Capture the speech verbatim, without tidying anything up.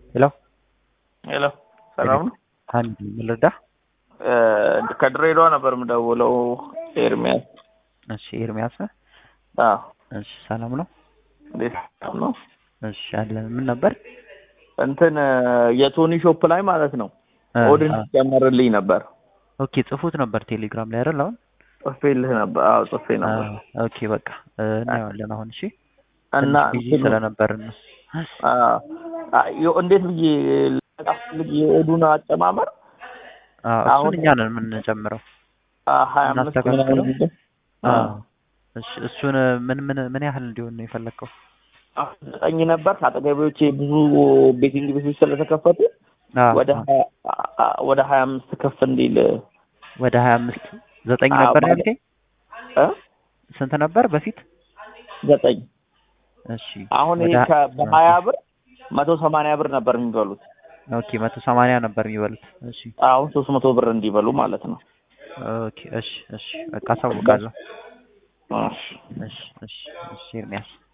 ሄሎ ሄሎ ሰላም ነው? አንድ ልርዳ? ከድሬዳዋ ነበር የምደውለው። ኤርሚያስ። እሺ ኤርሚያስ። አዎ። እሺ ሰላም ነው? እንዴት ነው? እሺ አለን። ምን ነበር? እንትን የቶኒ ሾፕ ላይ ማለት ነው ኦድን ጨመርልኝ ነበር። ኦኬ ጽፎት ነበር ቴሌግራም ላይ አይደል? አሁን ጽፌልህ ነበር። አዎ ጽፌ ነበር። ኦኬ በቃ እናየዋለን አሁን። እሺ እና ቢዚ ስለነበር ነው። አዎ እንዴት ብዬ ልጅ የኦዱን አጨማመር አሁን እኛ ነን የምንጨምረው። ሀያ አምስት ምናምን አዎ እሺ እሱን ምን ምን ምን ያህል እንዲሆን ነው የፈለከው? ዘጠኝ ነበር። አጠገቦቼ ብዙ ቤቲንግ ቤቶች ስለተከፈቱ ወደ ወደ ሀያ አምስት ከፍ እንዲል ወደ ሀያ አምስት ዘጠኝ ነበር ያልከኝ እ ስንት ነበር በፊት? ዘጠኝ። እሺ አሁን ይሄ በሀያ ብር መቶ ሰማንያ ብር ነበር የሚበሉት። ኦኬ መቶ ሰማንያ ነበር የሚበሉት። እሺ አሁን ሶስት መቶ ብር እንዲበሉ ማለት ነው። ኦኬ እሺ እሺ በቃ አሳውቃለሁ። እሺ እሺ እሺ እሺ ኤርሚያስ